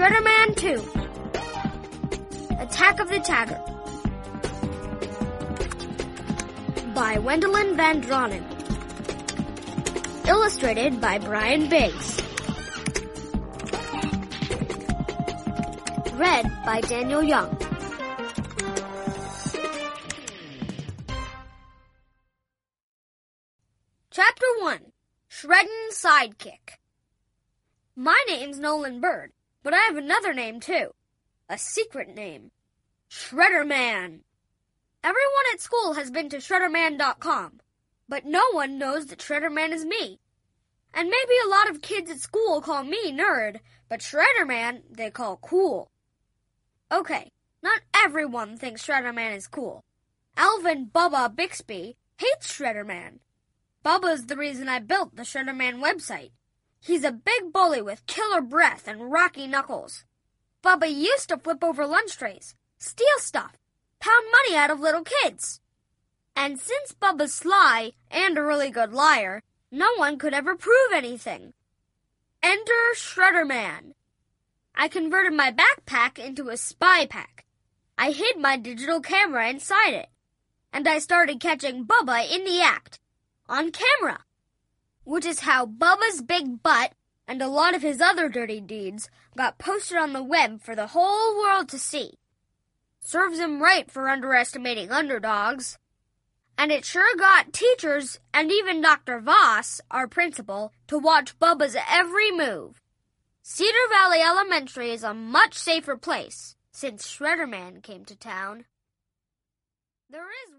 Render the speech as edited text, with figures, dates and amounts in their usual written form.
Shredderman 2, Attack of the Taggart, by Wendelin Van Dronen. Illustrated by Brian Biggs. Read by Daniel Young. Chapter 1. Shreddin's Sidekick. My name's Nolan Bird, but I have another name too. A secret name. Shredderman. Everyone at school has been to Shredderman.com, but no one knows that Shredderman is me. And maybe a lot of kids at school call me nerd, but Shredderman they call cool. Okay, not everyone thinks Shredderman is cool. Alvin Bubba Bixby hates Shredderman. Bubba's the reason I built the Shredderman website. He's a big bully with killer breath and rocky knuckles. Bubba used to flip over lunch trays, steal stuff, pound money out of little kids. And since Bubba's sly and a really good liar, no one could ever prove anything. Enter Shredderman. I converted my backpack into a spy pack. I hid my digital camera inside it, and I started catching Bubba in the act, on camera, which is how Bubba's big butt and a lot of his other dirty deeds got posted on the web for the whole world to see. Serves him right for underestimating underdogs. And it sure got teachers and even Dr. Voss, our principal, to watch Bubba's every move. Cedar Valley Elementary is a much safer place since Shredderman came to town. There is